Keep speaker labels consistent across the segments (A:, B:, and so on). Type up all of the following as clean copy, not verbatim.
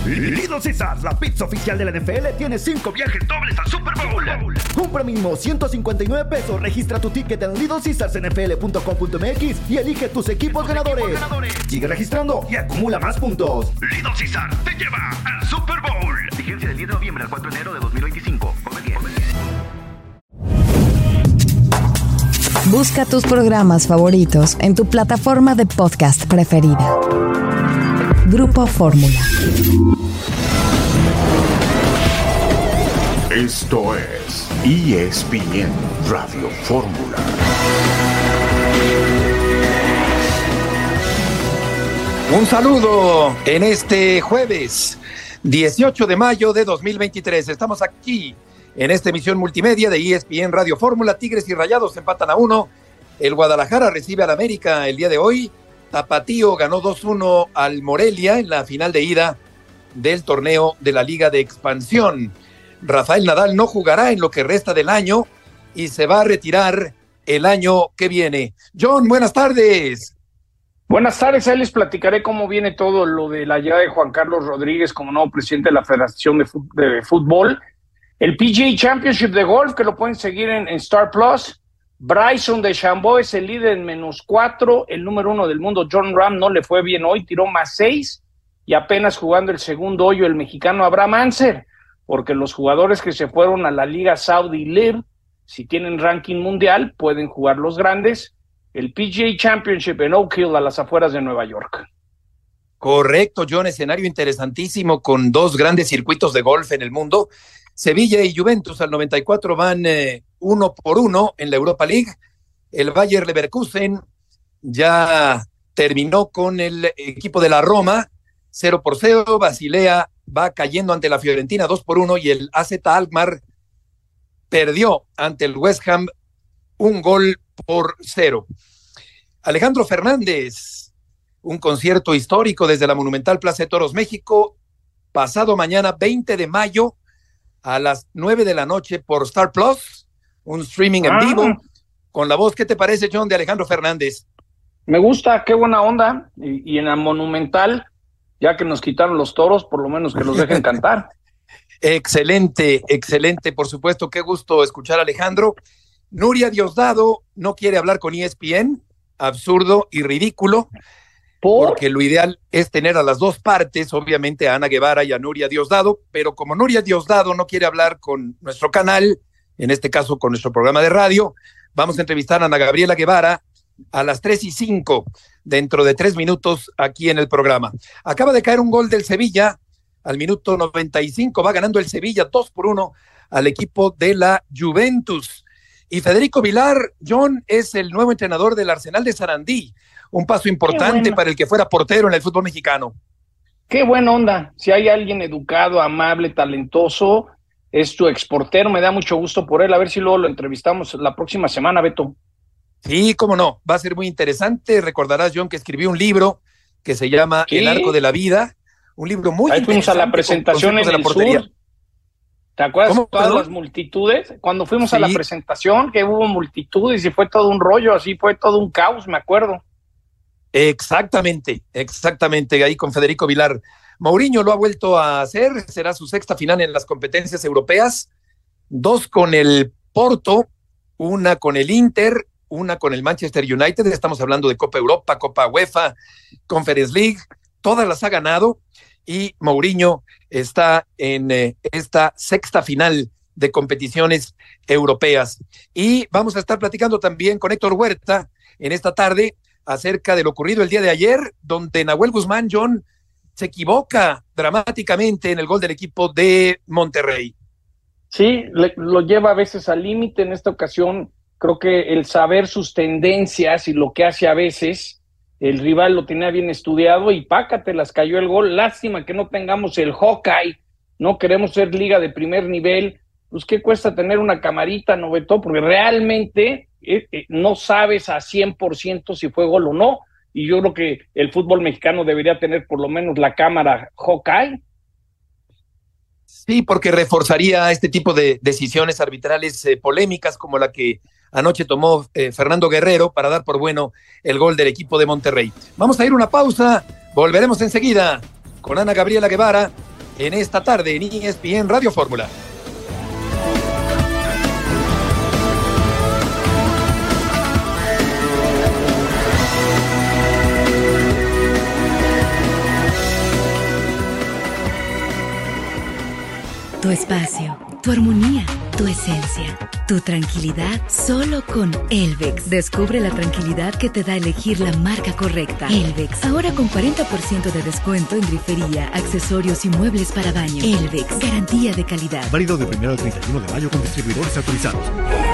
A: Little Caesars, la pizza oficial de la NFL, tiene 5 viajes dobles al Super Bowl. Compra mínimo $159. Registra tu ticket en littlecaesarsnfl.com.mx y elige tus equipos ganadores. Sigue registrando y acumula más puntos. Little Caesars te lleva al Super Bowl. Vigencia del 10 de noviembre al 4 de enero de 2025. Come bien.
B: Busca tus programas favoritos en tu plataforma de podcast preferida. Grupo Fórmula.
C: Esto es ESPN Radio Fórmula.
D: Un saludo en este jueves 18 de mayo de 2023. Estamos aquí en esta emisión multimedia de ESPN Radio Fórmula. Tigres y Rayados empatan a 1. El Guadalajara recibe al América el día de hoy. Tapatío ganó 2-1 al Morelia en la final de ida del torneo de la Liga de Expansión. Rafael Nadal no jugará en lo que resta del año y se va a retirar el año que viene. John, buenas tardes.
E: Buenas tardes, ahí les platicaré cómo viene todo lo de la llegada de Juan Carlos Rodríguez como nuevo presidente de la Federación de Fútbol. El PGA Championship de golf, que lo pueden seguir en Star Plus. Bryson DeChambeau es el líder en -4, el número 1 del mundo, Jon Rahm, no le fue bien hoy, tiró +6, y apenas jugando el segundo hoyo el mexicano Abraham Ancer, porque los jugadores que se fueron a la Liga Saudi LIV, si tienen ranking mundial, pueden jugar los grandes, el PGA Championship en Oak Hill, a las afueras de Nueva York.
D: Correcto, John, escenario interesantísimo con dos grandes circuitos de golf en el mundo. Sevilla y Juventus al 94 van 1-1 en la Europa League. El Bayer Leverkusen ya terminó con el equipo de la Roma 0-0. Basilea va cayendo ante la Fiorentina 2-1 y el AZ Alkmaar perdió ante el West Ham 1-0. Alejandro Fernández, un concierto histórico desde la Monumental Plaza de Toros, México, pasado mañana 20 de mayo a las 9 de la noche por Star Plus, un streaming en vivo con la voz. ¿Qué te parece, John, de Alejandro Fernández?
E: Me gusta, qué buena onda, y en la Monumental, ya que nos quitaron los toros, por lo menos que los dejen cantar.
D: Excelente, por supuesto, qué gusto escuchar a Alejandro. Nuria Diosdado no quiere hablar con ESPN, absurdo y ridículo, porque lo ideal es tener a las dos partes, obviamente a Ana Guevara y a Nuria Diosdado, pero como Nuria Diosdado no quiere hablar con nuestro canal, en este caso con nuestro programa de radio, vamos a entrevistar a Ana Gabriela Guevara a las 3:05, dentro de 3 minutos aquí en el programa. Acaba de caer un gol del Sevilla al minuto 95, va ganando el Sevilla 2-1 al equipo de la Juventus. Y Federico Vilar, John, es el nuevo entrenador del Arsenal de Sarandí. Un paso importante para el que fuera portero en el fútbol mexicano.
E: Qué buena onda. Si hay alguien educado, amable, talentoso, es tu exportero. Me da mucho gusto por él. A ver si luego lo entrevistamos la próxima semana, Beto.
D: Sí, cómo no. Va a ser muy interesante. Recordarás, John, que escribió un libro que se llama El Arco de la Vida. Un libro muy
E: interesante. Ahí fuimos a la presentación en el sur. ¿Te acuerdas de todas las multitudes? Cuando fuimos a la presentación, que hubo multitudes y fue todo un rollo, así fue todo un caos, me acuerdo.
D: Exactamente, ahí con Federico Vilar. Mourinho lo ha vuelto a hacer, será su sexta final en las competencias europeas, 2 con el Porto, 1 con el Inter, 1 con el Manchester United, estamos hablando de Copa Europa, Copa UEFA, Conference League, todas las ha ganado, y Mourinho está en esta sexta final de competiciones europeas. Y vamos a estar platicando también con Héctor Huerta en esta tarde acerca de lo ocurrido el día de ayer, donde Nahuel Guzmán, John, se equivoca dramáticamente en el gol del equipo de Monterrey.
E: Sí, lo lleva a veces al límite. En esta ocasión creo que el saber sus tendencias y lo que hace a veces, el rival lo tenía bien estudiado y pácatelas, cayó el gol. Lástima que no tengamos el Hawkeye, no queremos ser liga de primer nivel. Pues qué cuesta tener una camarita, ¿no, Beto? Porque realmente no sabes a 100% si fue gol o no, y yo creo que el fútbol mexicano debería tener por lo menos la cámara Hawkeye.
D: Sí, porque reforzaría este tipo de decisiones arbitrales polémicas como la que anoche tomó Fernando Guerrero para dar por bueno el gol del equipo de Monterrey. Vamos a ir a una pausa, volveremos enseguida con Ana Gabriela Guevara en esta tarde en ESPN Radio Fórmula.
F: Tu espacio, tu armonía, tu esencia, tu tranquilidad, solo con Elvex. Descubre la tranquilidad que te da elegir la marca correcta. Elvex, ahora con 40% de descuento en grifería, accesorios y muebles para baño. Elvex, garantía de calidad.
G: Válido de 1 al 31 de mayo con distribuidores autorizados.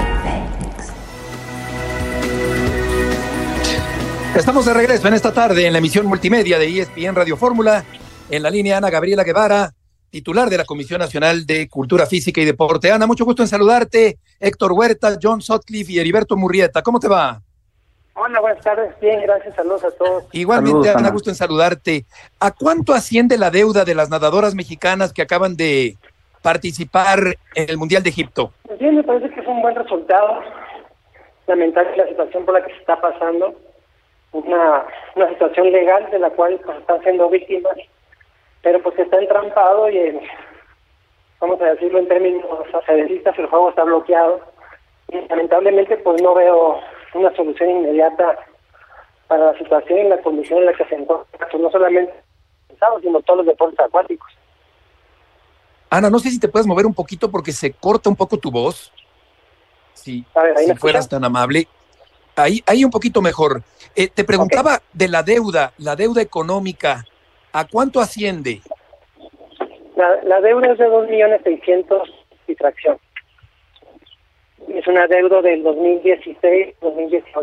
D: Estamos de regreso en esta tarde en la emisión multimedia de ESPN Radio Fórmula. En la línea Ana Gabriela Guevara, titular de la Comisión Nacional de Cultura Física y Deporte. Ana, mucho gusto en saludarte. Héctor Huerta, John Sutcliffe y Heriberto Murrieta. ¿Cómo te va?
H: Hola, buenas tardes. Bien, gracias. Saludos a todos.
D: Igualmente,
E: Saludos,
D: Ana,
E: Ana.
D: gusto en saludarte. ¿A cuánto asciende la deuda de las nadadoras mexicanas que acaban de participar en el Mundial de Egipto?
H: Pues bien, me parece que es un buen resultado. Lamentable la situación por la que se está pasando. Una situación legal de la cual pues, están siendo víctimas, pero pues está entrampado y vamos a decirlo en términos aceleristas, el juego está bloqueado y lamentablemente pues no veo una solución inmediata para la situación y la condición en la que se encuentra, pues, no solamente sino todos los deportes acuáticos.
D: Ana, no sé si te puedes mover un poquito porque se corta un poco tu voz. Sí,
H: A ver, ahí
D: si
H: me
D: fueras
H: escuchan.
D: tan amable. Ahí un poquito mejor. Te preguntaba de la deuda económica. ¿A cuánto asciende?
H: La deuda es de 2.600.000 y fracción. Es una deuda del 2016-2018.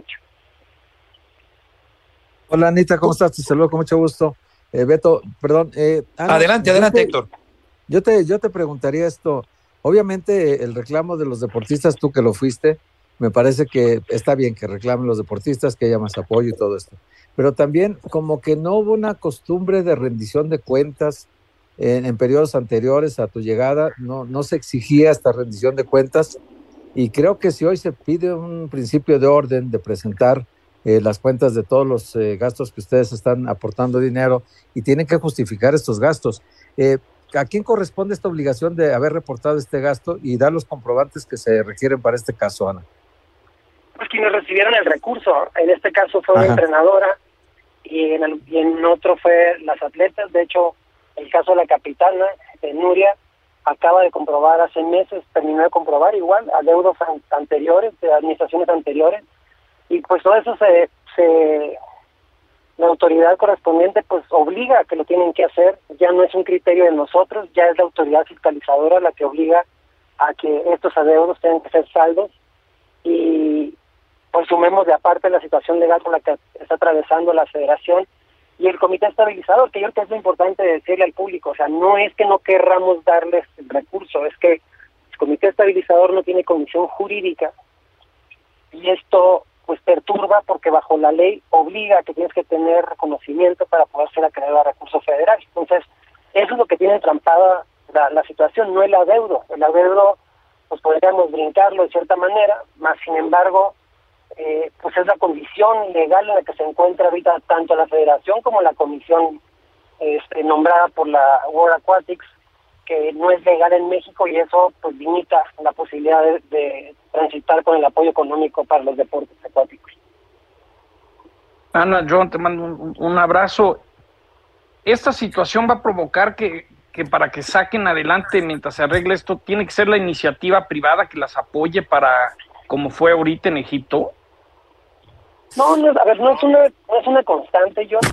I: Hola Anita, ¿cómo estás? Te saludo con mucho gusto. Beto, perdón. Ana,
D: Adelante, Héctor.
I: Yo te preguntaría esto. Obviamente el reclamo de los deportistas, tú que lo fuiste, me parece que está bien que reclamen los deportistas, que haya más apoyo y todo esto. Pero también como que no hubo una costumbre de rendición de cuentas en periodos anteriores a tu llegada, no se exigía esta rendición de cuentas y creo que si hoy se pide un principio de orden de presentar las cuentas de todos los gastos que ustedes están aportando dinero y tienen que justificar estos gastos. ¿A quién corresponde esta obligación de haber reportado este gasto y dar los comprobantes que se requieren para este caso, Ana?
H: Pues quienes recibieron el recurso, en este caso fue una entrenadora y en otro fue las atletas. De hecho, el caso de la capitana, Nuria, acaba de comprobar hace meses, terminó de comprobar igual adeudos anteriores, de administraciones anteriores, y pues todo eso la autoridad correspondiente pues obliga a que lo tienen que hacer. Ya no es un criterio de nosotros, ya es la autoridad fiscalizadora la que obliga a que estos adeudos tengan que ser saldos, y pues sumemos de aparte la situación legal con la que está atravesando la federación y el comité estabilizador, que yo creo que es lo importante decirle al público. O sea, no es que no querramos darles el recurso, es que el comité estabilizador no tiene condición jurídica y esto pues perturba porque bajo la ley obliga a que tienes que tener reconocimiento para poder ser acreedor a recursos federales. Entonces, eso es lo que tiene entrampada la situación, no el adeudo. El adeudo pues podríamos brincarlo de cierta manera, más sin embargo pues es la condición legal en la que se encuentra ahorita tanto la federación como la comisión nombrada por la World Aquatics, que no es legal en México, y eso pues limita la posibilidad de transitar con el apoyo económico para los deportes acuáticos.
E: Ana, John, te mando un abrazo. Esta situación va a provocar que para que saquen adelante mientras se arregle esto, tiene que ser la iniciativa privada que las apoye para, como fue ahorita en Egipto.
H: No, a ver, no es una constante, John.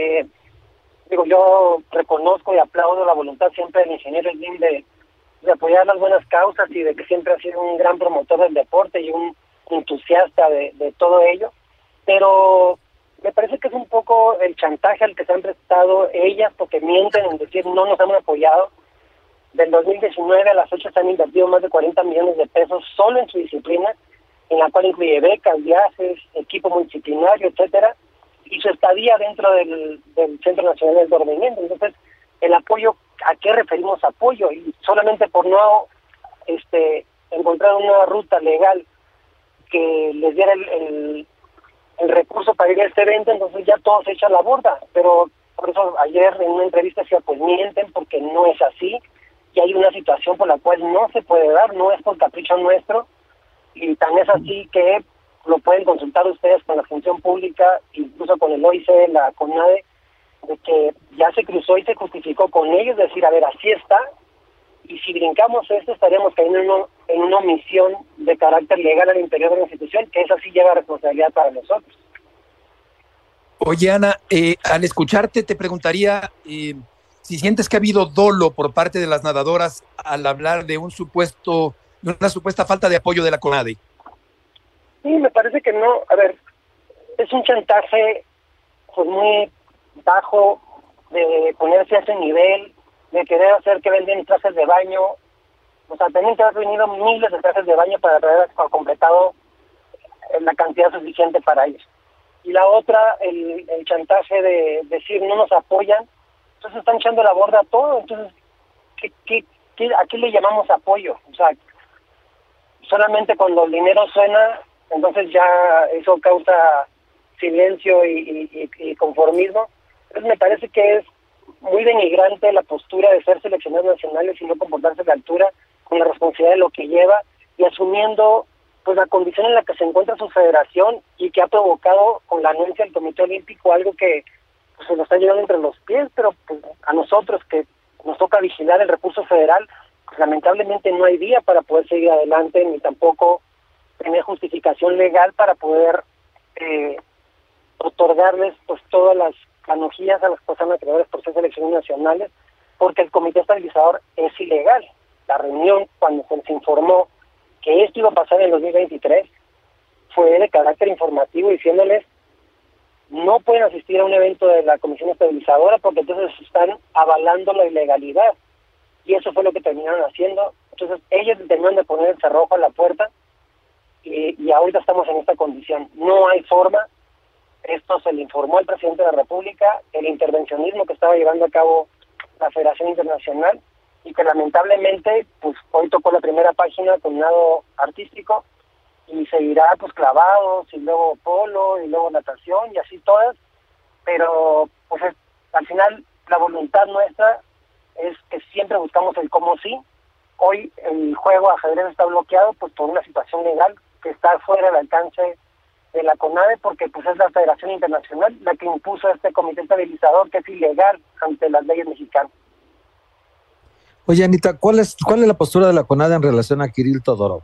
H: Yo reconozco y aplaudo la voluntad siempre del ingeniero Slim de apoyar las buenas causas y de que siempre ha sido un gran promotor del deporte y un entusiasta de todo ello, pero me parece que es un poco el chantaje al que se han prestado ellas, porque mienten en decir no nos han apoyado. Del 2019 a la fecha se han invertido más de 40 millones de pesos solo en su disciplina, en la cual incluye becas, viajes, equipo multidisciplinario, etcétera, y su estadía dentro del Centro Nacional del Dormimiento. Entonces, el apoyo, ¿a qué referimos apoyo? Y solamente por no encontrar una ruta legal que les diera el recurso para ir a este evento, entonces ya todo se echa a la borda. Pero Por eso ayer en una entrevista decía, pues mienten porque no es así, y hay una situación por la cual no se puede dar, no es por capricho nuestro, y tan es así que lo pueden consultar ustedes con la función pública, incluso con el OIC, la CONADE, de que ya se cruzó y se justificó con ellos, decir, a ver, así está, y si brincamos esto estaríamos cayendo en una omisión de carácter legal al interior de la institución, que esa sí lleva responsabilidad para nosotros.
D: Oye, Ana, al escucharte te preguntaría si sientes que ha habido dolo por parte de las nadadoras al hablar de una supuesta falta de apoyo de la CONADE.
H: Sí, me parece que no. A ver, es un chantaje pues muy bajo de ponerse a ese nivel, de querer hacer que venden trajes de baño. O sea, también te has venido miles de trajes de baño para haber completado la cantidad suficiente para ellos. Y la otra, el chantaje de decir no nos apoyan, entonces están echando la borda a todo. Entonces, ¿a qué le llamamos apoyo? O sea, solamente cuando el dinero suena, entonces ya eso causa silencio y conformismo. Entonces me parece que es muy denigrante la postura de ser seleccionados nacionales y no comportarse a la altura con la responsabilidad de lo que lleva y asumiendo pues la condición en la que se encuentra su federación y que ha provocado con la anuencia del Comité Olímpico algo que pues, se nos está llevando entre los pies, pero pues, a nosotros que nos toca vigilar el recurso federal, pues, lamentablemente no hay vía para poder seguir adelante ni tampoco tener justificación legal para poder otorgarles pues todas las canonjías a las personas creadoras por ser selecciones nacionales, porque el comité estabilizador es ilegal. La reunión, cuando se les informó que esto iba a pasar en 2023, fue de carácter informativo, diciéndoles no pueden asistir a un evento de la comisión estabilizadora porque entonces están avalando la ilegalidad, y eso fue lo que terminaron haciendo. Entonces ellos terminaron de poner el cerrojo a la puerta y ahorita estamos en esta condición. No hay forma. Esto se le informó al presidente de la República, el intervencionismo que estaba llevando a cabo la Federación Internacional, y que lamentablemente pues hoy tocó la primera página con nado artístico y seguirá pues clavados y luego polo y luego natación y así todas, pero pues al final la voluntad nuestra es que siempre buscamos el cómo sí. Hoy el juego ajedrez está bloqueado pues por una situación legal que está fuera del alcance de la CONADE, porque pues es la Federación Internacional la que impuso este comité estabilizador que es ilegal ante las leyes mexicanas.
I: Oye, Anita, ¿cuál es la postura de la CONADE en relación a Kirill Todorov?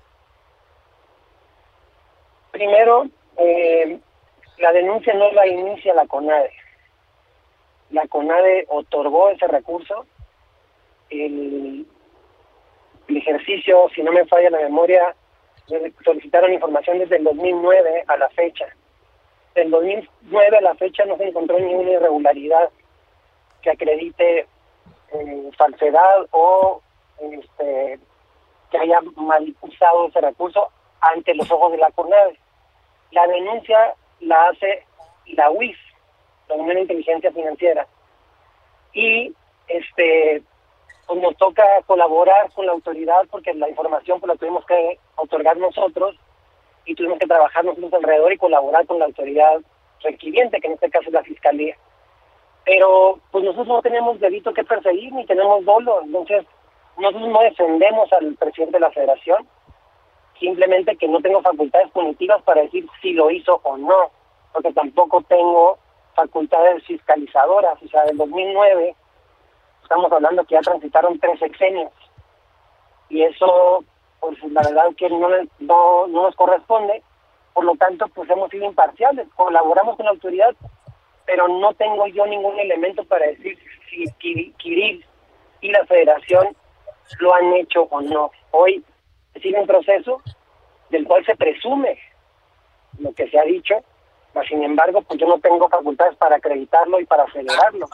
H: Primero, la denuncia no la inicia la CONADE. La CONADE otorgó ese recurso. El ejercicio, si no me falla la memoria, solicitaron información desde el 2009 a la fecha. Del 2009 a la fecha no se encontró ninguna irregularidad que acredite falsedad o que haya mal usado ese recurso ante los ojos de la CONADE. La denuncia la hace la UIF, la Unión de Inteligencia Financiera, y pues nos toca colaborar con la autoridad porque la información pues la tuvimos que otorgar nosotros y tuvimos que trabajar nosotros alrededor y colaborar con la autoridad requiriente, que en este caso es la Fiscalía. Pero pues nosotros no tenemos delito que perseguir ni tenemos dolo, entonces nosotros no defendemos al presidente de la Federación, simplemente que no tengo facultades punitivas para decir si lo hizo o no, porque tampoco tengo facultades fiscalizadoras. O sea, del 2009 estamos hablando que ya transitaron 3 sexenios y eso pues la verdad que no nos corresponde. Por lo tanto pues hemos sido imparciales, colaboramos con la autoridad, pero no tengo yo ningún elemento para decir si Kirill y la Federación lo han hecho o no. Hoy sigue un proceso del cual se presume lo que se ha dicho, mas sin embargo pues yo no tengo facultades para acreditarlo y para acelerarlo.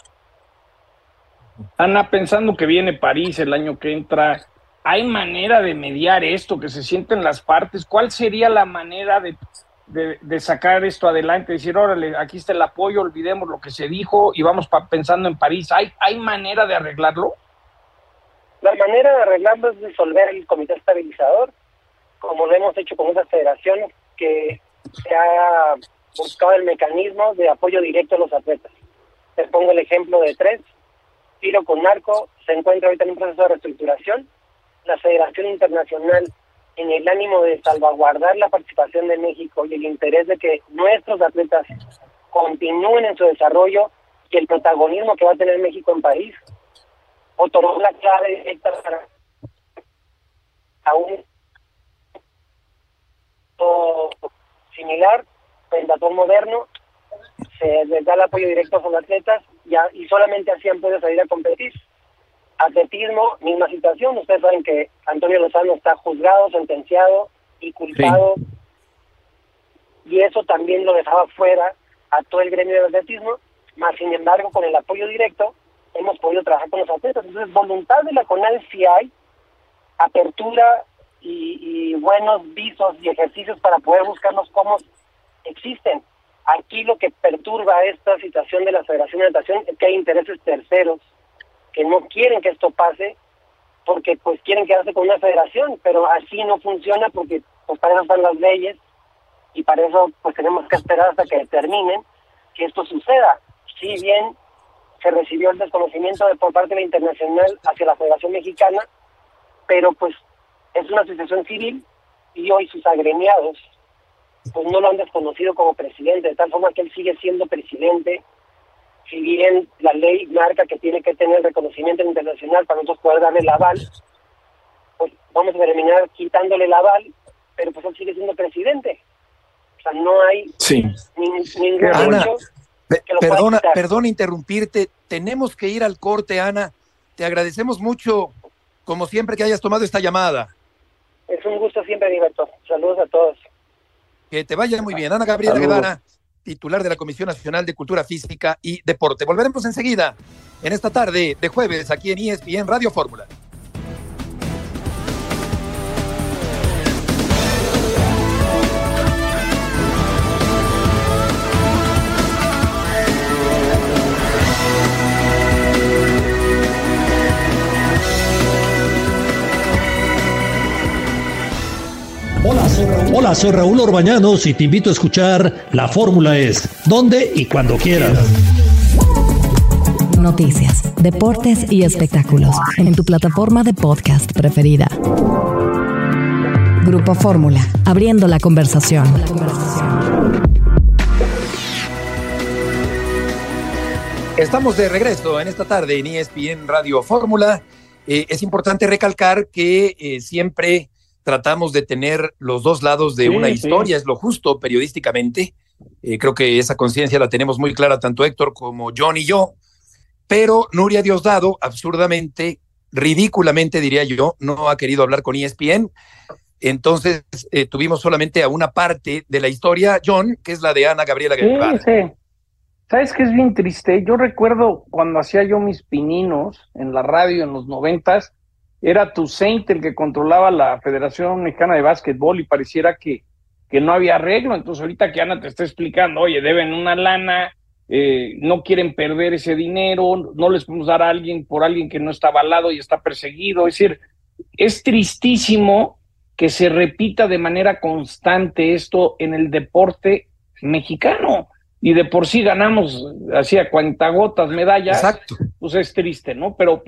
E: Ana, pensando que viene París el año que entra, ¿hay manera de mediar esto, que se sienten las partes? ¿Cuál sería la manera de sacar esto adelante? Decir, órale, aquí está el apoyo, olvidemos lo que se dijo y vamos pensando en París. ¿Hay manera de arreglarlo?
H: La manera de arreglarlo es disolver el comité estabilizador, como lo hemos hecho con otras federaciones, que se ha buscado el mecanismo de apoyo directo a los atletas. Te pongo el ejemplo de 3. Tiro con arco se encuentra ahorita en un proceso de reestructuración. La Federación Internacional, en el ánimo de salvaguardar la participación de México y el interés de que nuestros atletas continúen en su desarrollo y el protagonismo que va a tener México en París, otorgó la clave directa para a un similar, pentatón moderno. Se les da el apoyo directo a sus atletas y solamente así han podido salir a competir. Atletismo, misma situación. Ustedes saben que Antonio Lozano está juzgado, sentenciado y culpado, sí. Y eso también lo dejaba fuera a todo el gremio del atletismo, más sin embargo con el apoyo directo hemos podido trabajar con los atletas. Entonces, voluntad de la CONADE sí hay, apertura y buenos visos y ejercicios para poder buscarnos cómo existen. Aquí lo que perturba esta situación de la Federación de Natación es que hay intereses terceros que no quieren que esto pase porque pues quieren quedarse con una federación, pero así no funciona porque pues para eso están las leyes y para eso pues tenemos que esperar hasta que determinen que esto suceda. Si bien se recibió el desconocimiento por parte de la internacional hacia la Federación Mexicana, pero pues es una asociación civil y hoy sus agremiados pues no lo han desconocido como presidente, de tal forma que él sigue siendo presidente, si bien la ley marca que tiene que tener reconocimiento internacional para nosotros poder darle el aval, pues vamos a terminar quitándole el aval, pero pues él sigue siendo presidente. O sea, no hay ningún derecho que lo pueda quitar.
D: Perdona interrumpirte, tenemos que ir al corte, Ana. Te agradecemos mucho, como siempre, que hayas tomado esta llamada.
H: Es un gusto siempre, Heriberto. Saludos a todos.
D: Que te vaya muy bien. Ana Gabriela Guevara, titular de la Comisión Nacional de Cultura Física y Deporte. Volveremos enseguida, en esta tarde de jueves, aquí en ESPN Radio Fórmula.
J: Hola, soy Raúl Orbañanos y te invito a escuchar La Fórmula Es, donde y cuando quieras.
B: Noticias, deportes y espectáculos en tu plataforma de podcast preferida. Grupo Fórmula, abriendo la conversación.
D: Estamos de regreso en esta tarde en ESPN Radio Fórmula. Es importante recalcar que siempre tratamos de tener los dos lados de una historia, es lo justo periodísticamente. Creo que esa conciencia la tenemos muy clara tanto Héctor como John y yo, pero Nuria Diosdado, absurdamente, ridículamente diría yo, no ha querido hablar con ESPN, entonces tuvimos solamente a una parte de la historia, John, que es la de Ana Gabriela Guevara.
E: Sí. ¿Sabes qué es bien triste? Yo recuerdo cuando hacía yo mis pininos en la radio en los 90s, era Toussaint el que controlaba la Federación Mexicana de Básquetbol y pareciera que no había arreglo. Entonces ahorita que Ana te está explicando, oye, deben una lana, no quieren perder ese dinero, no les podemos dar a alguien por alguien que no está avalado y está perseguido. Es decir, es tristísimo que se repita de manera constante esto en el deporte mexicano. Y de por sí ganamos así a cuentagotas medallas.
D: Exacto.
E: Pues es triste, ¿no? Pero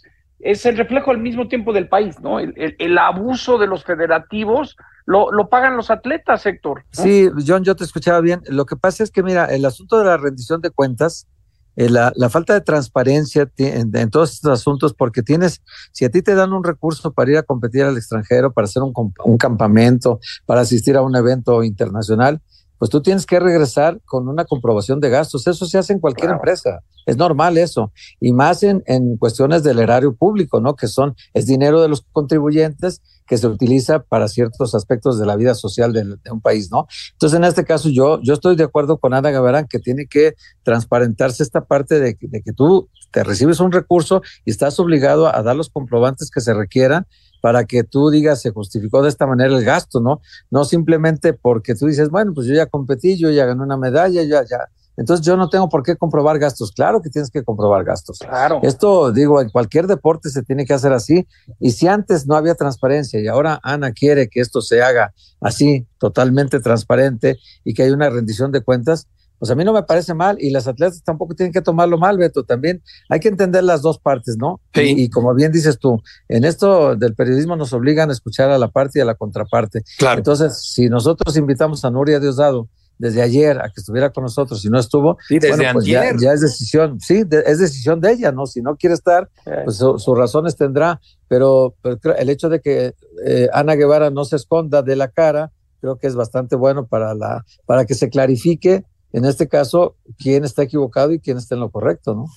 E: es el reflejo al mismo tiempo del país, ¿no? El abuso de los federativos lo pagan los atletas, Héctor, ¿no?
I: Sí, John, yo te escuchaba bien. Lo que pasa es que, mira, el asunto de la rendición de cuentas, la falta de transparencia en todos estos asuntos, porque si a ti te dan un recurso para ir a competir al extranjero, para hacer un campamento, para asistir a un evento internacional, pues tú tienes que regresar con una comprobación de gastos. Eso se hace en cualquier empresa. Es normal eso. Y más en cuestiones del erario público, ¿no? Que es dinero de los contribuyentes que se utiliza para ciertos aspectos de la vida social de un país, ¿no? Entonces, en este caso, yo estoy de acuerdo con Ana Gaberán que tiene que transparentarse esta parte de que tú te recibes un recurso y estás obligado a dar los comprobantes que se requieran para que tú digas, se justificó de esta manera el gasto, ¿no? No simplemente porque tú dices, bueno, pues yo ya competí, yo ya gané una medalla, ya. Entonces yo no tengo por qué comprobar gastos. Claro que tienes que comprobar gastos.
E: Claro.
I: Esto, digo, en cualquier deporte se tiene que hacer así. Y si antes no había transparencia y ahora Ana quiere que esto se haga así, totalmente transparente y que haya una rendición de cuentas, Pues a mí no me parece mal, y las atletas tampoco tienen que tomarlo mal, Beto. También hay que entender las dos partes, ¿no?
D: Sí.
I: Y como bien dices tú, en esto del periodismo nos obligan a escuchar a la parte y a la contraparte.
D: Claro.
I: Entonces, si nosotros invitamos a Nuria Diosdado desde ayer a que estuviera con nosotros y no estuvo,
D: sí, desde
I: bueno, pues ya es decisión, sí, es decisión de ella, ¿no? Si no quiere estar, pues sus razones tendrá, pero el hecho de que Ana Guevara no se esconda de la cara, creo que es bastante bueno para que se clarifique, en este caso, quién está equivocado y quién está en lo correcto, ¿no?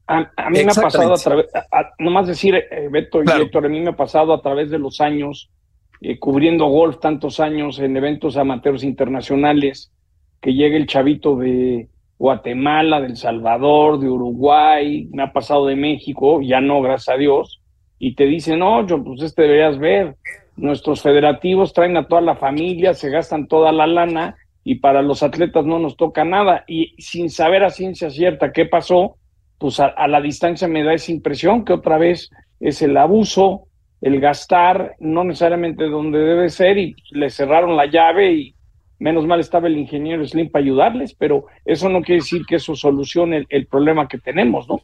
E: A mí me ha pasado a través, nomás decir, Beto y
D: claro.
E: Héctor, a mí me ha pasado a través de los años, cubriendo golf tantos años en eventos amateurs internacionales, que llegue el chavito de Guatemala, de El Salvador, de Uruguay, me ha pasado de México, ya no, gracias a Dios, y te dicen, no, John, pues deberías ver, nuestros federativos traen a toda la familia, se gastan toda la lana, y para los atletas no nos toca nada, y sin saber a ciencia cierta qué pasó, pues a la distancia me da esa impresión que otra vez es el abuso, el gastar, no necesariamente donde debe ser, y le cerraron la llave, y menos mal estaba el ingeniero Slim para ayudarles, pero eso no quiere decir que eso solucione el problema que tenemos, ¿no?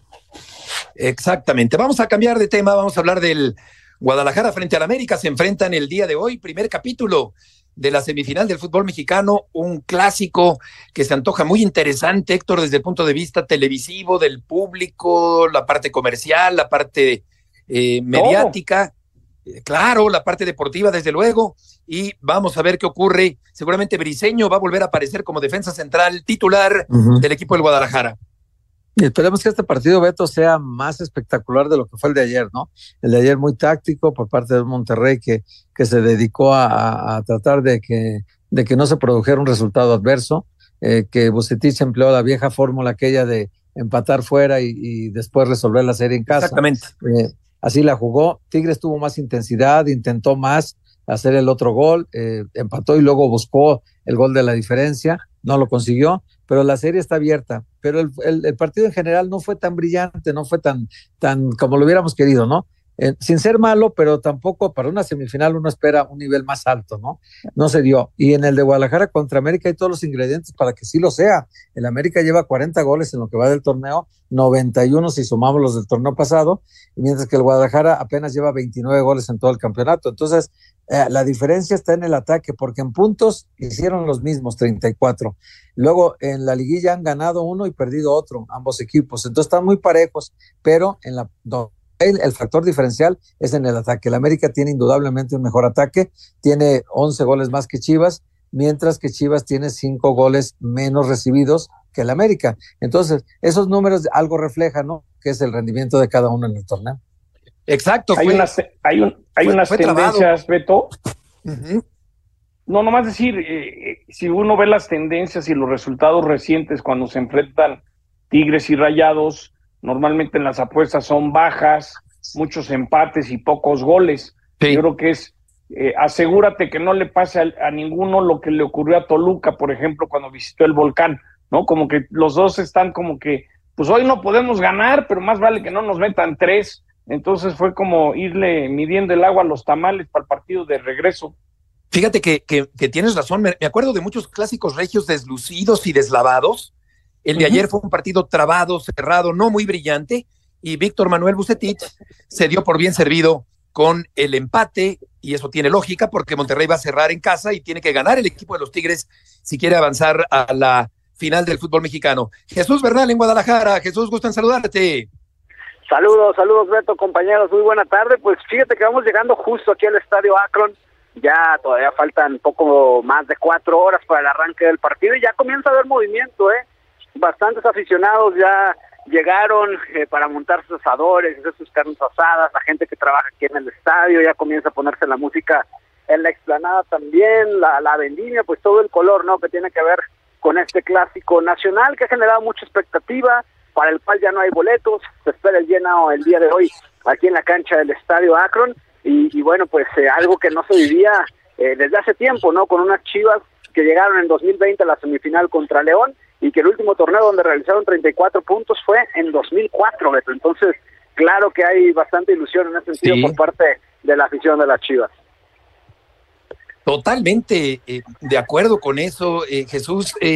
D: Exactamente. Vamos a cambiar de tema, vamos a hablar del Guadalajara frente al América. Se enfrentan el día de hoy, primer capítulo de la semifinal del fútbol mexicano, un clásico que se antoja muy interesante, Héctor, desde el punto de vista televisivo, del público, la parte comercial, la parte mediática, claro, la parte deportiva, desde luego, y vamos a ver qué ocurre. Seguramente Briseño va a volver a aparecer como defensa central titular del equipo del Guadalajara.
I: Y esperemos que este partido, Beto, sea más espectacular de lo que fue el de ayer, ¿no? El de ayer muy táctico por parte de Monterrey, que se dedicó a tratar de que no se produjera un resultado adverso, que Vucetich empleó la vieja fórmula aquella de empatar fuera y después resolver la serie en casa.
D: Exactamente.
I: Así la jugó. Tigres tuvo más intensidad, intentó más hacer el otro gol, empató y luego buscó el gol de la diferencia, no lo consiguió, pero la serie está abierta. Pero el partido en general no fue tan brillante, no fue tan como lo hubiéramos querido, ¿no? Sin ser malo, pero tampoco para una semifinal uno espera un nivel más alto, ¿no? No se dio. Y en el de Guadalajara contra América hay todos los ingredientes para que sí lo sea. El América lleva 40 goles en lo que va del torneo, 91 si sumamos los del torneo pasado, mientras que el Guadalajara apenas lleva 29 goles en todo el campeonato. Entonces, la diferencia está en el ataque, porque en puntos hicieron los mismos, 34. Luego en la liguilla han ganado uno y perdido otro, ambos equipos. Entonces están muy parejos, pero el factor diferencial es en el ataque. El América tiene indudablemente un mejor ataque, tiene 11 goles más que Chivas, mientras que Chivas tiene 5 goles menos recibidos que el América. Entonces, esos números algo reflejan, ¿no?, que es el rendimiento de cada uno en el torneo.
D: Exacto.
E: Hay unas tendencias, Beto. No, nomás decir, si uno ve las tendencias y los resultados recientes cuando se enfrentan Tigres y Rayados, normalmente en las apuestas son bajas, muchos empates y pocos goles. Sí. Yo creo que es, asegúrate que no le pase a ninguno lo que le ocurrió a Toluca, por ejemplo, cuando visitó el Volcán, ¿no? Como que los dos están como que, pues hoy no podemos ganar, pero más vale que no nos metan 3. Entonces fue como irle midiendo el agua a los tamales para el partido de regreso.
D: Fíjate que tienes razón, me acuerdo de muchos clásicos regios deslucidos y deslavados. El de ayer fue un partido trabado, cerrado, no muy brillante, y Víctor Manuel Vucetich se dio por bien servido con el empate, y eso tiene lógica porque Monterrey va a cerrar en casa y tiene que ganar el equipo de los Tigres si quiere avanzar a la final del fútbol mexicano. Jesús Bernal en Guadalajara. Jesús, gusto en saludarte.
H: Saludos, compañeros, muy buena tarde. Pues fíjate que vamos llegando justo aquí al Estadio Akron. Ya todavía faltan poco más de 4 horas para el arranque del partido y ya comienza a haber movimiento, Bastantes aficionados ya llegaron para montar sus asadores, hacer sus carnes asadas. La gente que trabaja aquí en el estadio ya comienza a ponerse la música en la explanada también, la vendimia, pues todo el color, ¿no?, que tiene que ver con este clásico nacional que ha generado mucha expectativa, para el cual ya no hay boletos. Se espera el lleno el día de hoy aquí en la cancha del Estadio Akron. Y bueno, pues algo que no se vivía desde hace tiempo, ¿no?, con unas Chivas que llegaron en 2020 a la semifinal contra León, y que el último torneo donde realizaron 34 puntos fue en 2004, Beto. Entonces, claro que hay bastante ilusión en ese sentido por parte de la afición de las Chivas.
D: Totalmente de acuerdo con eso, Jesús.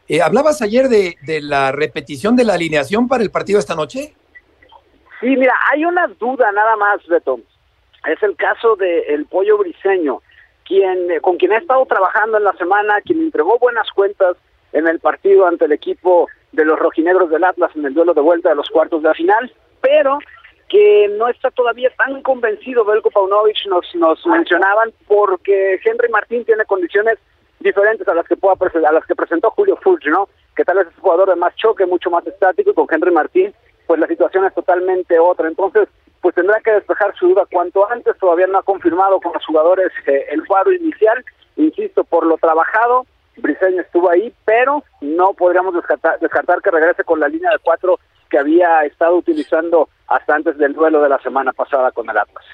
D: ¿Hablabas ayer de la repetición de la alineación para el partido esta noche?
K: Sí, mira, hay una duda nada más, Beto. Es el caso del Pollo Briseño, con quien ha estado trabajando en la semana, quien entregó buenas cuentas en el partido ante el equipo de los rojinegros del Atlas en el duelo de vuelta de los cuartos de la final, pero que no está todavía tan convencido. Veljko Paunovic nos mencionaban, porque Henry Martín tiene condiciones diferentes a las que presentó Julio Furch, ¿no? Que tal vez es un jugador de más choque, mucho más estático, y con Henry Martín pues la situación es totalmente otra. Entonces pues tendrá que despejar su duda cuanto antes. Todavía no ha confirmado con los jugadores el cuadro inicial. Insisto, por lo trabajado, Briseño estuvo ahí, pero no podríamos descartar que regrese con la línea de 4 que había estado utilizando hasta antes del duelo de la semana pasada con el Atlas.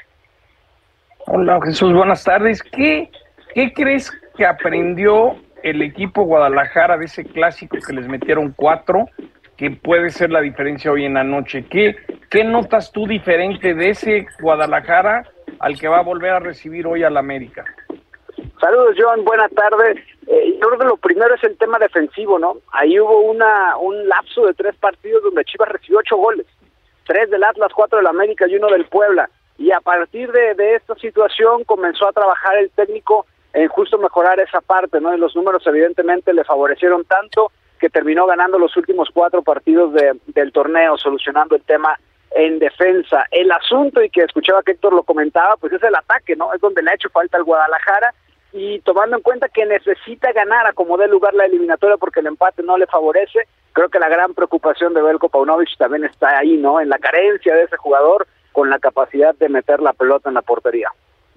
E: Hola Jesús, buenas tardes. ¿Qué crees que aprendió el equipo Guadalajara de ese clásico que les metieron 4, que puede ser la diferencia hoy en la noche? ¿Qué notas tú diferente de ese Guadalajara al que va a volver a recibir hoy al América?
K: Saludos, John, buenas tardes. Yo creo que lo primero es el tema defensivo, ¿no? Ahí hubo un lapso de 3 partidos donde Chivas recibió 8 goles, 3 del Atlas, 4 del América y 1 del Puebla, y a partir de esta situación comenzó a trabajar el técnico en justo mejorar esa parte, ¿no? Y los números evidentemente le favorecieron tanto que terminó ganando los últimos 4 partidos del torneo, solucionando el tema en defensa. El asunto, y que escuchaba que Héctor lo comentaba, pues es el ataque, ¿no? Es donde le ha hecho falta al Guadalajara, y tomando en cuenta que necesita ganar a como dé lugar la eliminatoria porque el empate no le favorece, creo que la gran preocupación de Veljko Paunovic también está ahí, ¿no? En la carencia de ese jugador con la capacidad de meter la pelota en la portería.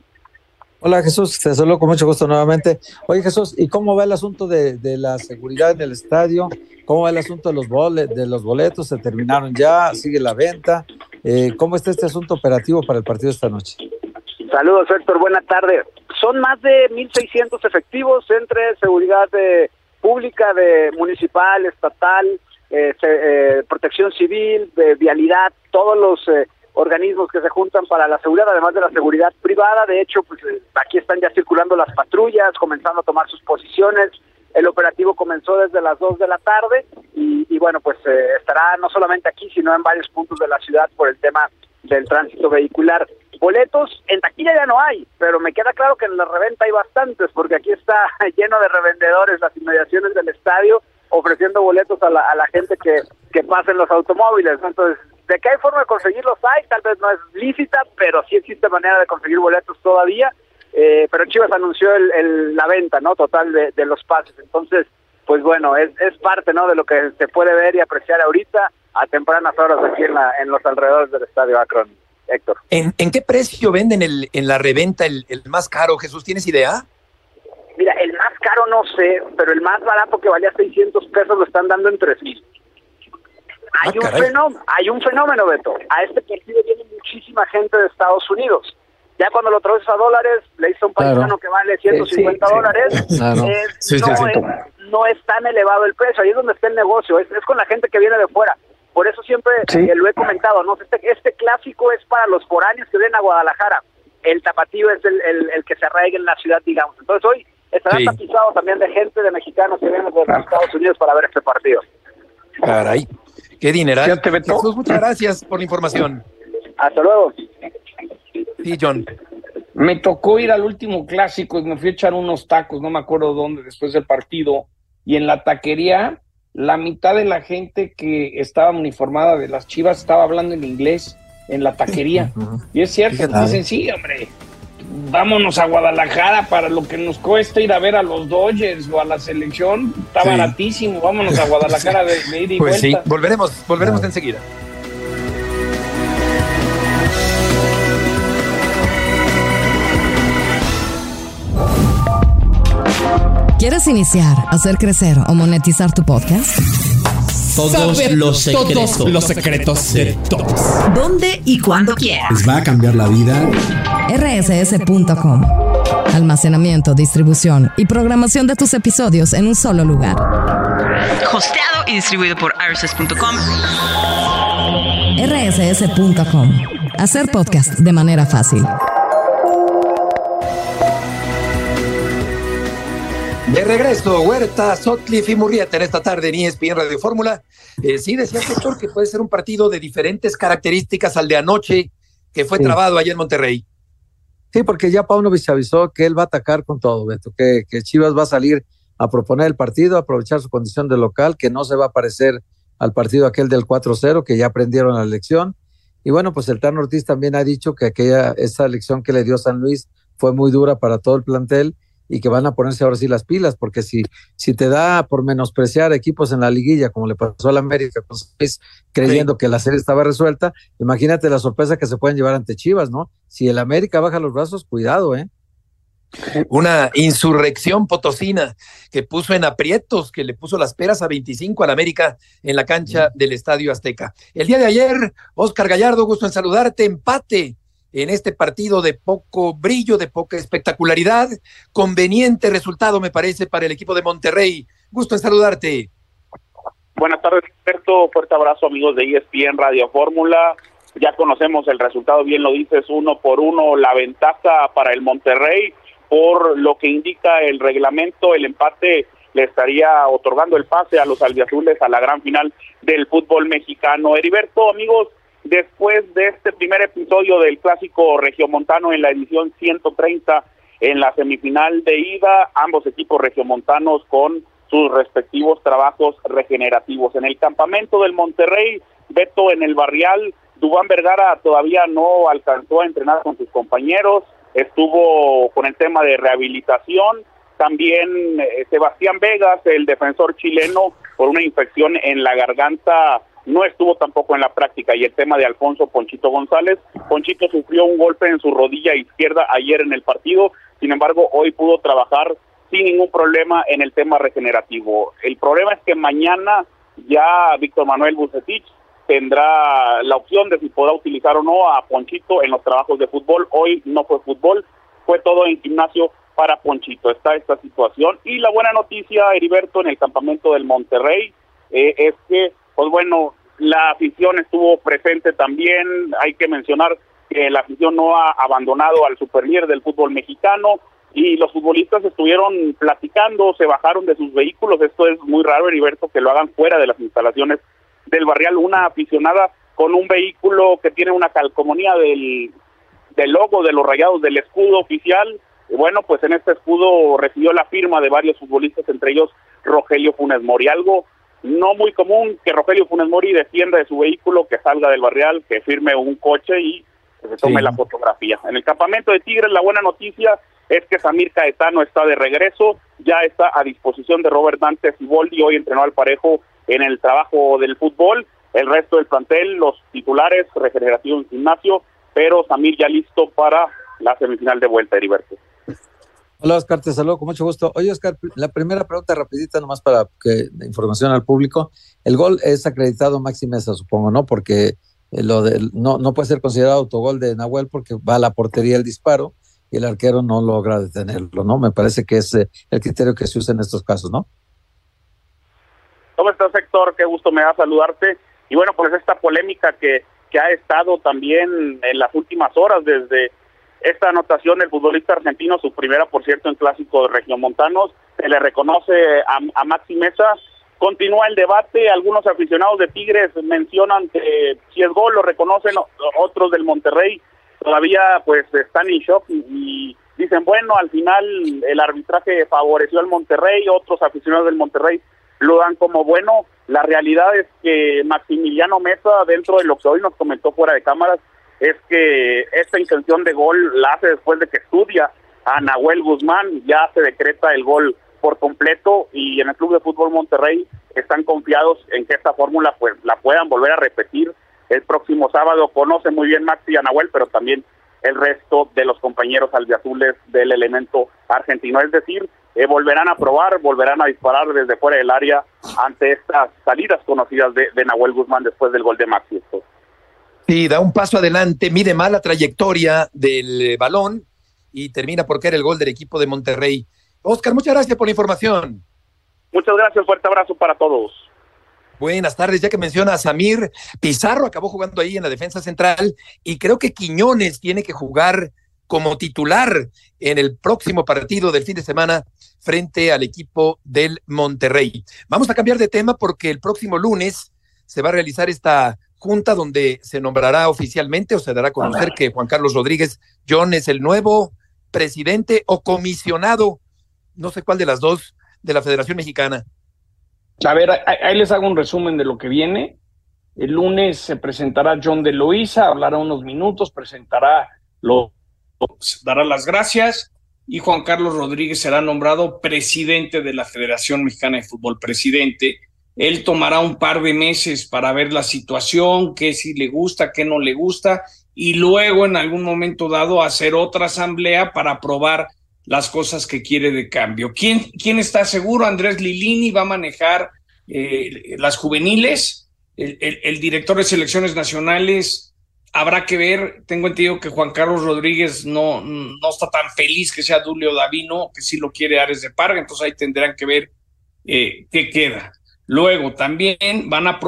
I: Hola Jesús, te saludo con mucho gusto nuevamente. Oye Jesús, ¿y cómo va el asunto de la seguridad en el estadio? ¿Cómo va el asunto de los boletos? ¿Se terminaron ya? ¿Sigue la venta? ¿Cómo está este asunto operativo para el partido esta noche?
K: Saludos Héctor, buena tarde. Son más de 1,600 efectivos entre seguridad pública, de municipal, estatal, protección civil, de vialidad, todos los organismos que se juntan para la seguridad, además de la seguridad privada. De hecho, pues aquí están ya circulando las patrullas, comenzando a tomar sus posiciones. El operativo comenzó desde las 2 de la tarde y bueno, pues estará no solamente aquí, sino en varios puntos de la ciudad por el tema del tránsito vehicular. Boletos en taquilla ya no hay, pero me queda claro que en la reventa hay bastantes, porque aquí está lleno de revendedores las inmediaciones del estadio ofreciendo boletos a la gente que pasa en los automóviles. Entonces, de que hay forma de conseguirlos hay, tal vez no es lícita, pero sí existe manera de conseguir boletos todavía. Pero Chivas anunció la venta, ¿no? Total de los pases. Entonces, pues bueno, es parte, ¿no? De lo que se puede ver y apreciar ahorita a tempranas horas aquí en los alrededores del Estadio Akron, Héctor.
D: ¿En qué precio venden en la reventa el más caro, Jesús? ¿Tienes idea?
K: Mira, el más caro no sé, pero el más barato, que valía 600 pesos, lo están dando en 3,000. Hay un fenómeno, Beto. A este partido viene muchísima gente de Estados Unidos. Ya cuando lo traduces a dólares, le hizo un paisano que vale $150.
I: Claro.
K: No es tan elevado el precio. Ahí es donde está el negocio. Es con la gente que viene de fuera. Por eso siempre lo he comentado, ¿no? Este clásico es para los foráneos que vienen a Guadalajara. El tapatío es el que se arraiga en la ciudad, digamos. Entonces hoy estará tapizado también de gente, de mexicanos que vienen de los Estados Unidos para ver este partido.
D: Caray, qué dineral.
E: Jesús,
D: muchas gracias por la información.
K: Hasta luego.
D: Sí, John.
E: Me tocó ir al último clásico y me fui a echar unos tacos, no me acuerdo dónde, después del partido, y en la taquería, la mitad de la gente que estaba uniformada de las Chivas estaba hablando en inglés en la taquería. Y es cierto, dicen, sí, hombre, vámonos a Guadalajara para lo que nos cuesta ir a ver a los Dodgers o a la selección, está baratísimo, vámonos a Guadalajara de ida y
D: pues
E: vuelta.
D: Sí, volveremos enseguida.
B: ¿Quieres iniciar, hacer crecer o monetizar tu podcast?
L: Todos los secretos de todos.
B: ¿Dónde y cuándo quieras?
L: Les va a cambiar la vida.
B: rss.com. Almacenamiento, distribución y programación de tus episodios en un solo lugar.
M: Hosteado y distribuido por rss.com.
B: rss.com. Hacer podcast de manera fácil.
D: De regreso, Huerta, Sutcliffe y Murrieta en esta tarde en ESPN Radio Fórmula. Sí, decía Héctor que puede ser un partido de diferentes características al de anoche, que fue trabado allá en Monterrey.
I: Sí, porque ya Paunovic avisó que él va a atacar con todo, Beto, que Chivas va a salir a proponer el partido, a aprovechar su condición de local, que no se va a parecer al partido aquel del 4-0, que ya aprendieron la lección. Y bueno, pues el Tano Ortiz también ha dicho que esa lección que le dio San Luis fue muy dura para todo el plantel y que van a ponerse ahora sí las pilas, porque si te da por menospreciar equipos en la liguilla, como le pasó al América con San Luis, creyendo que la serie estaba resuelta, imagínate la sorpresa que se pueden llevar ante Chivas, ¿no? Si el América baja los brazos, cuidado, ¿eh?
D: Una insurrección potosina que puso en aprietos, que le puso las peras a 25 al América en la cancha del Estadio Azteca. El día de ayer, Oscar Gallardo, gusto en saludarte, empate en este partido de poco brillo, de poca espectacularidad, conveniente resultado me parece para el equipo de Monterrey. Gusto en saludarte.
N: Buenas tardes, experto, fuerte abrazo amigos de ESPN Radio Fórmula. Ya conocemos el resultado, bien lo dices, 1-1, la ventaja para el Monterrey. Por lo que indica el reglamento, el empate le estaría otorgando el pase a los albiazules a la gran final del fútbol mexicano. Heriberto, amigos, después de este primer episodio del clásico regiomontano en la edición 130 en la semifinal de ida, ambos equipos regiomontanos con sus respectivos trabajos regenerativos. En el campamento del Monterrey, Beto, en el Barrial, Duván Vergara todavía no alcanzó a entrenar con sus compañeros, estuvo con el tema de rehabilitación. También Sebastián Vegas, el defensor chileno, por una infección en la garganta, no estuvo tampoco en la práctica. Y el tema de Alfonso Ponchito González, Ponchito sufrió un golpe en su rodilla izquierda ayer en el partido, sin embargo hoy pudo trabajar sin ningún problema en el tema regenerativo. El problema es que mañana ya Víctor Manuel Vucetich tendrá la opción de si podrá utilizar o no a Ponchito en los trabajos de fútbol. Hoy no fue fútbol, fue todo en gimnasio para Ponchito. Está esta situación. Y la buena noticia, Heriberto, en el campamento del Monterrey, es que, pues bueno, la afición estuvo presente también. Hay que mencionar que la afición no ha abandonado al superlíder del fútbol mexicano y los futbolistas estuvieron platicando, se bajaron de sus vehículos. Esto es muy raro, Heriberto, que lo hagan fuera de las instalaciones del Barrial. Una aficionada con un vehículo que tiene una calcomanía del logo de los Rayados, del escudo oficial. Y bueno, pues en este escudo recibió la firma de varios futbolistas, entre ellos Rogelio Funes Mori. Algo no muy común que Rogelio Funes Mori descienda de su vehículo, que salga del Barrial, que firme un coche y que se tome la fotografía. En el campamento de Tigres, la buena noticia es que Samir Caetano está de regreso, ya está a disposición de Robert Dante Siboldi. Hoy entrenó al parejo en el trabajo del fútbol. El resto del plantel, los titulares, regeneración en gimnasio, pero Samir ya listo para la semifinal de vuelta, Heriberto.
I: Hola Oscar, te saludo con mucho gusto. Oye Oscar, la primera pregunta rapidita nomás para que de información al público. El gol es acreditado Maxi Mesa, supongo, ¿no? Porque no puede ser considerado autogol de Nahuel porque va a la portería el disparo y el arquero no logra detenerlo, ¿no? Me parece que es el criterio que se usa en estos casos, ¿no?
N: ¿Cómo estás, Héctor? Qué gusto me da saludarte. Y bueno, pues esta polémica que ha estado también en las últimas horas, desde esta anotación del futbolista argentino, su primera, por cierto, en clásico de regiomontanos, se le reconoce a Maxi Mesa. Continúa el debate, algunos aficionados de Tigres mencionan que si es gol lo reconocen, otros del Monterrey todavía pues están en shock y dicen, bueno, al final el arbitraje favoreció al Monterrey, otros aficionados del Monterrey lo dan como bueno. La realidad es que Maximiliano Mesa, dentro de lo que hoy nos comentó fuera de cámaras, es que esta intención de gol la hace después de que estudia a Nahuel Guzmán, ya se decreta el gol por completo y en el Club de Fútbol Monterrey están confiados en que esta fórmula pues la puedan volver a repetir el próximo sábado. Conoce muy bien Maxi a Nahuel, pero también el resto de los compañeros albiazules del elemento argentino, es decir, volverán a probar, volverán a disparar desde fuera del área ante estas salidas conocidas de Nahuel Guzmán después del gol de Maxi.
D: Sí, da un paso adelante, mide mal la trayectoria del balón y termina por caer el gol del equipo de Monterrey. Oscar, muchas gracias por la información.
N: Muchas gracias, fuerte abrazo para todos.
D: Buenas tardes, ya que menciona a Samir, Pizarro acabó jugando ahí en la defensa central y creo que Quiñones tiene que jugar como titular en el próximo partido del fin de semana frente al equipo del Monterrey. Vamos a cambiar de tema porque el próximo lunes se va a realizar esta junta donde se nombrará oficialmente o se dará a conocer que Juan Carlos Rodríguez John es el nuevo presidente o comisionado, no sé cuál de las dos, de la Federación Mexicana.
E: A ver, ahí les hago un resumen de lo que viene. El lunes se presentará John de Luisa, hablará unos minutos, dará las gracias, y Juan Carlos Rodríguez será nombrado presidente de la Federación Mexicana de Fútbol, presidente. Él tomará un par de meses para ver la situación, qué sí le gusta, qué no le gusta, y luego en algún momento dado hacer otra asamblea para aprobar las cosas que quiere de cambio. ¿Quién está seguro? Andrés Lilini va a manejar las juveniles, el director de selecciones nacionales. Habrá que ver, tengo entendido que Juan Carlos Rodríguez no está tan feliz que sea Dulio Davino, que sí lo quiere Ares de Parga, entonces ahí tendrán que ver qué queda. Luego también van a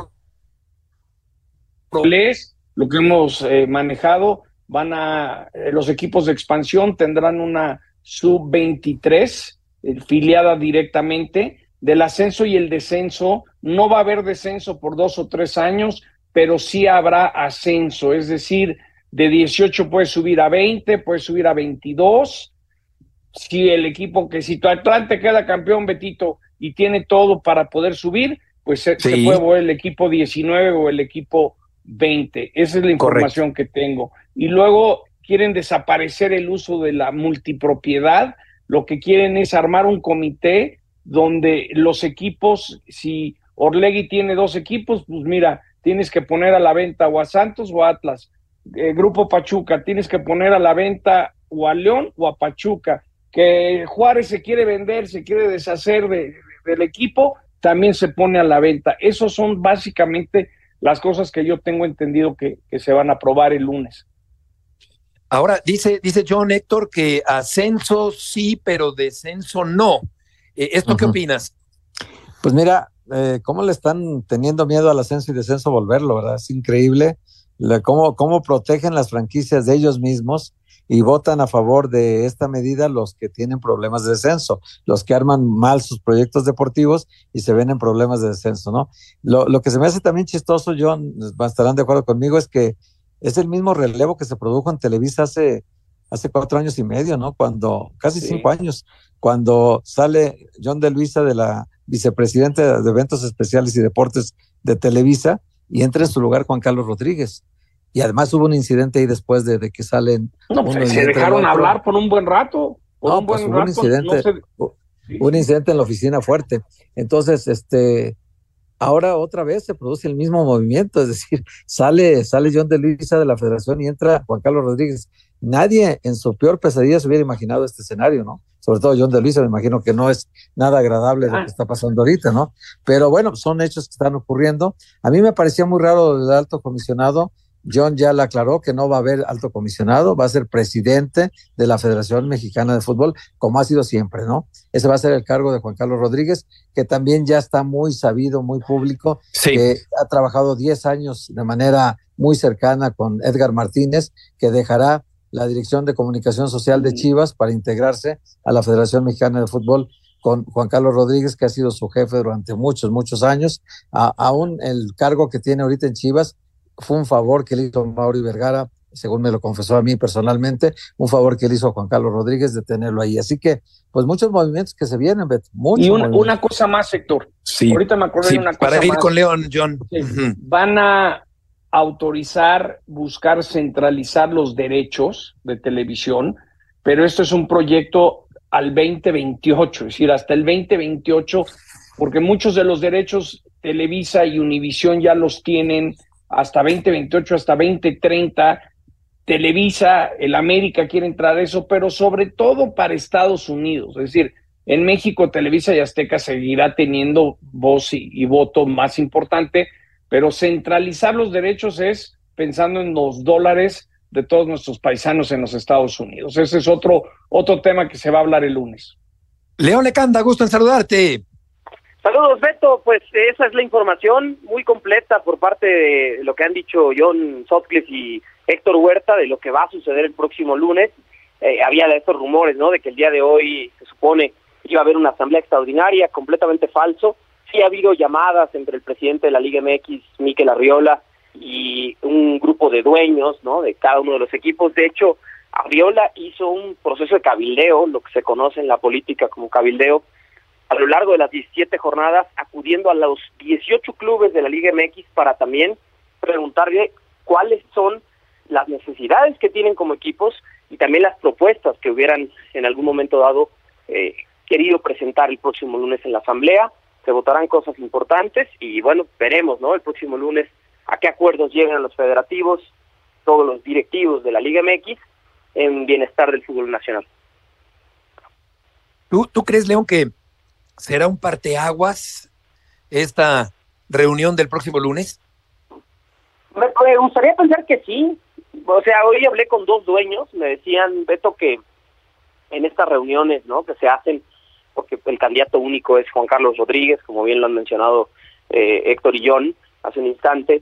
E: lo que hemos manejado, los equipos de expansión tendrán una sub-23 filiada directamente. Del ascenso y el descenso, no va a haber descenso por 2 o 3 años, pero sí habrá ascenso, es decir, de 18 puede subir a 20, puede subir a 22. Si el equipo si tu Atlante queda campeón, Betito, y tiene todo para poder subir, pues se puede volver el equipo 19 o el equipo 20. Esa es la información que tengo. Y luego quieren desaparecer el uso de la multipropiedad. Lo que quieren es armar un comité donde los equipos, si Orlegui tiene 2 equipos, pues mira, tienes que poner a la venta o a Santos o a Atlas. Grupo Pachuca, tienes que poner a la venta o a León o a Pachuca. Que Juárez se quiere vender, se quiere deshacer del equipo, también se pone a la venta. Esos son básicamente las cosas que yo tengo entendido que se van a aprobar el lunes.
D: Ahora, dice John, Héctor, que ascenso sí, pero descenso no. ¿Esto qué opinas?
I: Pues mira, cómo le están teniendo miedo al ascenso y descenso volverlo, ¿verdad? Es increíble cómo protegen las franquicias de ellos mismos y votan a favor de esta medida los que tienen problemas de descenso, los que arman mal sus proyectos deportivos y se ven en problemas de descenso, ¿no? Lo que se me hace también chistoso, John, estarán de acuerdo conmigo, es que es el mismo relevo que se produjo en Televisa hace 4 años y medio, ¿no? Casi 5 años, cuando sale John de Luisa de la vicepresidenta de Eventos Especiales y Deportes de Televisa y entra en su lugar Juan Carlos Rodríguez. Y además hubo un incidente ahí después de que salen.
E: No, pues se dejaron hablar por un buen rato.
I: Hubo un incidente en la oficina fuerte. Entonces, ahora otra vez se produce el mismo movimiento, es decir, sale John de Luisa de la Federación y entra Juan Carlos Rodríguez. Nadie en su peor pesadilla se hubiera imaginado este escenario, ¿no? Sobre todo John de Luisa, me imagino que no es nada agradable lo que está pasando ahorita, ¿no? Pero bueno, son hechos que están ocurriendo. A mí me parecía muy raro el alto comisionado. John ya le aclaró que no va a haber alto comisionado, va a ser presidente de la Federación Mexicana de Fútbol, como ha sido siempre, ¿no? Ese va a ser el cargo de Juan Carlos Rodríguez, que también ya está muy sabido, muy público, que ha trabajado 10 años de manera muy cercana con Edgar Martínez, que dejará la Dirección de Comunicación Social de Chivas para integrarse a la Federación Mexicana de Fútbol con Juan Carlos Rodríguez, que ha sido su jefe durante muchos años. Aún el cargo que tiene ahorita en Chivas fue un favor que le hizo Mauri Vergara, según me lo confesó a mí personalmente, un favor que le hizo a Juan Carlos Rodríguez de tenerlo ahí. Así que, pues muchos movimientos que se vienen, Beto.
E: Y una cosa más, Héctor.
D: Sí.
E: Ahorita me acordé de una cosa más.
D: Para ir con León, John.
E: Sí. Van a autorizar, buscar centralizar los derechos de televisión, pero esto es un proyecto al 2028, es decir, hasta el 2028, porque muchos de los derechos Televisa y Univisión ya los tienen hasta 2028, hasta 2030. Televisa, el América quiere entrar a eso, pero sobre todo para Estados Unidos. Es decir, en México Televisa y Azteca seguirá teniendo voz y voto más importante, pero centralizar los derechos es pensando en los dólares de todos nuestros paisanos en los Estados Unidos. Ese es otro tema que se va a hablar el lunes.
D: León Lecanda, gusto en saludarte.
O: Saludos, Beto. Pues esa es la información muy completa por parte de lo que han dicho John Sutcliffe y Héctor Huerta de lo que va a suceder el próximo lunes. había estos rumores, ¿no? De que el día de hoy se supone iba a haber una asamblea extraordinaria, completamente falso. Sí ha habido llamadas entre el presidente de la Liga MX, Mikel Arriola, y un grupo de dueños, ¿no? De cada uno de los equipos. De hecho, Arriola hizo un proceso de cabildeo, lo que se conoce en la política como cabildeo, a lo largo de las 17 jornadas, acudiendo a los 18 clubes de la Liga MX para también preguntarle cuáles son las necesidades que tienen como equipos y también las propuestas que hubieran en algún momento dado querido presentar el próximo lunes en la asamblea. Se votarán cosas importantes y bueno, veremos, ¿no? El próximo lunes a qué acuerdos llegan los federativos, todos los directivos de la Liga MX en bienestar del fútbol nacional.
D: ¿Tú crees, León, que será un parteaguas esta reunión del próximo lunes?
O: Me gustaría pensar que sí. O sea, hoy hablé con 2 dueños, me decían, Beto, que en estas reuniones, ¿no? Que se hacen, porque el candidato único es Juan Carlos Rodríguez, como bien lo han mencionado Héctor y John hace un instante,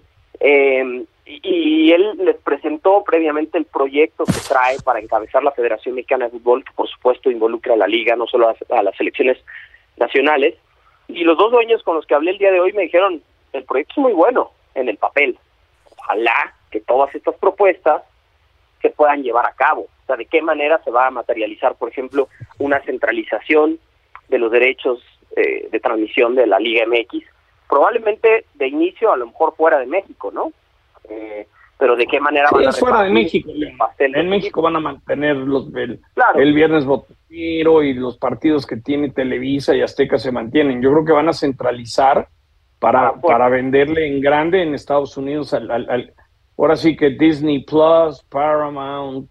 O: y él les presentó previamente el proyecto que trae para encabezar la Federación Mexicana de Fútbol, que por supuesto involucra a la Liga, no solo a las selecciones nacionales, y los 2 dueños con los que hablé el día de hoy me dijeron, el proyecto es muy bueno en el papel, ojalá que todas estas propuestas se puedan llevar a cabo. O sea, ¿de qué manera se va a materializar, por ejemplo, una centralización de los derechos de transmisión de la Liga MX? Probablemente de inicio, a lo mejor fuera de México, ¿no? Pero ¿de qué manera van a
E: fuera de México? En México van a mantener el viernes botanero y los partidos que tiene Televisa y Azteca se mantienen. Yo creo que van a centralizar para venderle en grande en Estados Unidos ahora sí que Disney Plus, Paramount,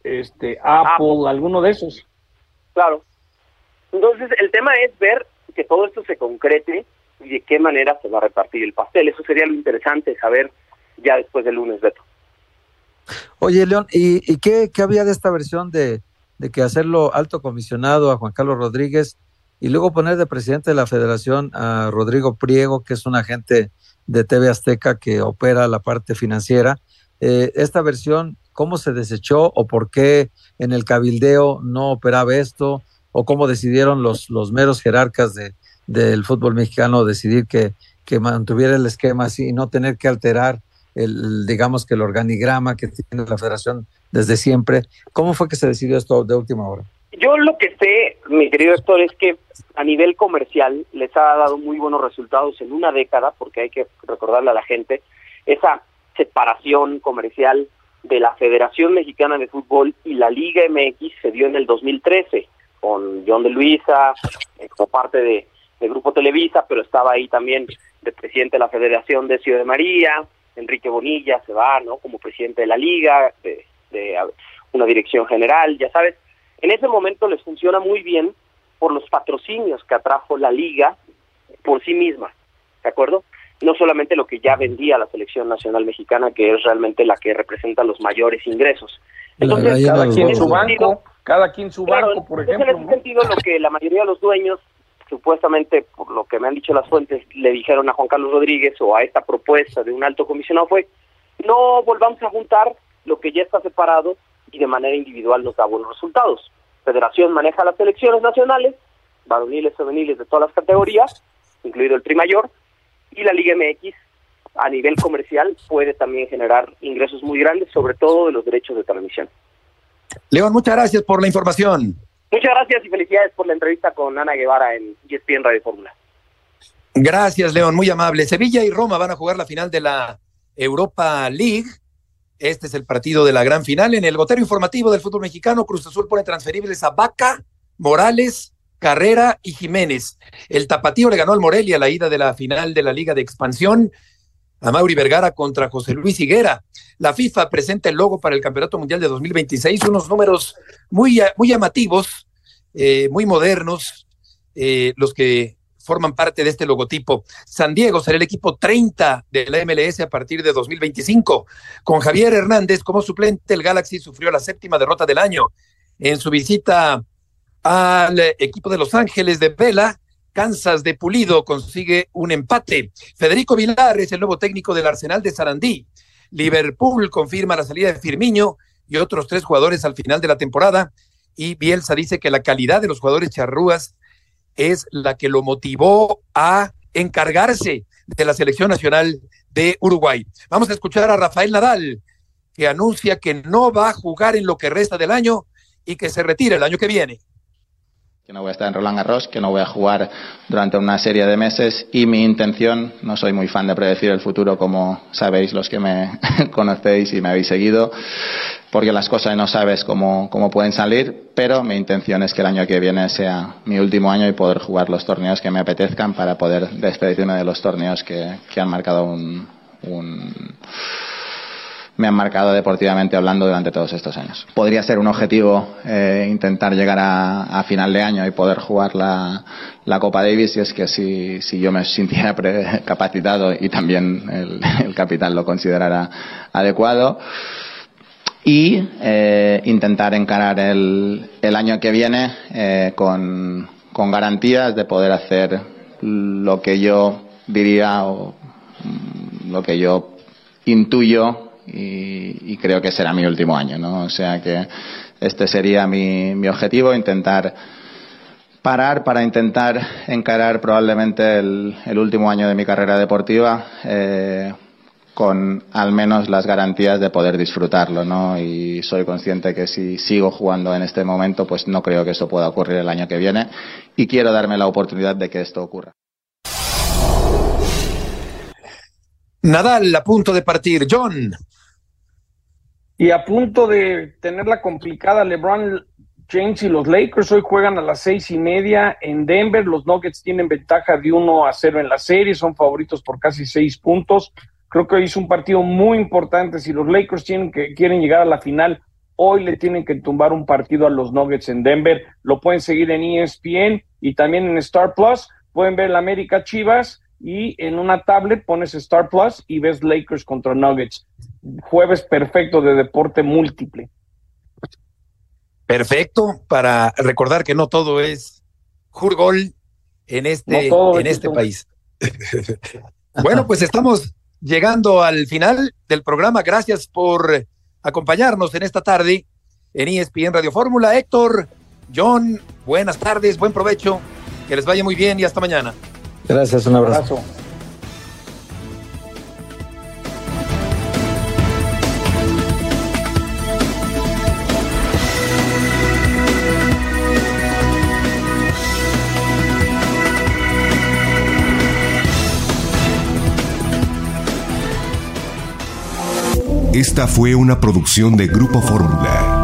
E: Apple, alguno de esos.
O: Claro. Entonces el tema es ver que todo esto se concrete y de qué manera se va a repartir el pastel. Eso sería lo interesante saber ya después del lunes, Beto.
I: Oye, León, ¿y qué había de esta versión de que hacerlo alto comisionado a Juan Carlos Rodríguez y luego poner de presidente de la Federación a Rodrigo Priego, que es un agente de TV Azteca que opera la parte financiera? Esta versión, ¿cómo se desechó o por qué en el cabildeo no operaba esto? ¿O cómo decidieron los meros jerarcas del fútbol mexicano decidir que mantuviera el esquema así y no tener que alterar digamos que el organigrama que tiene la federación desde siempre? ¿Cómo fue que se decidió esto de última hora?
O: Yo lo que sé, mi querido Héctor, es que a nivel comercial les ha dado muy buenos resultados en una década, porque hay que recordarle a la gente, esa separación comercial de la Federación Mexicana de Fútbol y la Liga MX se dio en el 2013, con John de Luisa, como parte de Grupo Televisa, pero estaba ahí también de presidente de la Federación Decio de María, Enrique Bonilla se va, ¿no? Como presidente de la Liga, de una dirección general, ya sabes. En ese momento les funciona muy bien por los patrocinios que atrajo la Liga por sí misma, ¿de acuerdo? No solamente lo que ya vendía la selección nacional mexicana, que es realmente la que representa los mayores ingresos. Entonces,
E: cada quien su banco, por ejemplo.
O: En ese sentido, lo que la mayoría de los dueños, supuestamente, por lo que me han dicho las fuentes, le dijeron a Juan Carlos Rodríguez o a esta propuesta de un alto comisionado fue, no volvamos a juntar lo que ya está separado y de manera individual nos da buenos resultados. Federación maneja las selecciones nacionales, varoniles, femeniles de todas las categorías, incluido el Tri Mayor, y la Liga MX a nivel comercial puede también generar ingresos muy grandes, sobre todo de los derechos de transmisión.
D: León, muchas gracias por la información.
O: Muchas gracias y felicidades por la entrevista con Ana Guevara en ESPN Radio Fórmula.
D: Gracias, León, muy amable. Sevilla y Roma van a jugar la final de la Europa League. Este es el partido de la gran final. En el gotero informativo del fútbol mexicano, Cruz Azul pone transferibles a Vaca, Morales, Carrera y Jiménez. El tapatío le ganó al Morelia la ida de la final de la Liga de Expansión. A Mauri Vergara contra José Luis Higuera. La FIFA presenta el logo para el Campeonato Mundial de 2026, unos números muy llamativos, muy modernos, los que forman parte de este logotipo. San Diego será el equipo 30 de la MLS a partir de 2025. Con Javier Hernández como suplente, el Galaxy sufrió la 7ª derrota del año. En su visita al equipo de Los Ángeles de Vela, Kansas de Pulido consigue un empate. Federico Vilar es el nuevo técnico del Arsenal de Sarandí. Liverpool confirma la salida de Firmino y otros 3 jugadores al final de la temporada, y Bielsa dice que la calidad de los jugadores charrúas es la que lo motivó a encargarse de la selección nacional de Uruguay. Vamos a escuchar a Rafael Nadal, que anuncia que no va a jugar en lo que resta del año y que se retira el año que viene.
P: Que no voy a estar en Roland Garros, que no voy a jugar durante una serie de meses, y mi intención, no soy muy fan de predecir el futuro, como sabéis los que me conocéis y me habéis seguido, porque las cosas no sabes cómo pueden salir, pero mi intención es que el año que viene sea mi último año y poder jugar los torneos que me apetezcan para poder despedirme de los torneos que han marcado me han marcado deportivamente hablando durante todos estos años. Podría ser un objetivo intentar llegar a final de año y poder jugar la Copa Davis, y es que si yo me sintiera capacitado y también el capital lo considerara adecuado, y intentar encarar el año que viene con garantías de poder hacer lo que yo diría o lo que yo intuyo, y creo que será mi último año, ¿no? O sea que este sería mi objetivo, intentar parar para intentar encarar probablemente el último año de mi carrera deportiva con al menos las garantías de poder disfrutarlo, ¿no? Y soy consciente que si sigo jugando en este momento, pues no creo que eso pueda ocurrir el año que viene, y quiero darme la oportunidad de que esto ocurra.
D: Nadal a punto de partir. John.
E: Y a punto de tenerla complicada LeBron James y los Lakers. Hoy juegan a las 6:30 en Denver. Los Nuggets tienen ventaja de 1-0 en la serie, son favoritos por casi 6 puntos. Creo que hoy es un partido muy importante. Si los Lakers quieren llegar a la final, hoy le tienen que tumbar un partido a los Nuggets en Denver. Lo pueden seguir en ESPN y también en Star Plus. Pueden ver la América Chivas, y en una tablet pones Star Plus y ves Lakers contra Nuggets. Jueves perfecto de deporte múltiple.
D: Perfecto, para recordar que no todo es jurgol en este país. Bueno, pues estamos llegando al final del programa. Gracias por acompañarnos en esta tarde en ESPN Radio Fórmula. Héctor, John, buenas tardes, buen provecho, que les vaya muy bien y hasta mañana.
I: Gracias, un abrazo.
Q: Esta fue una producción de Grupo Fórmula.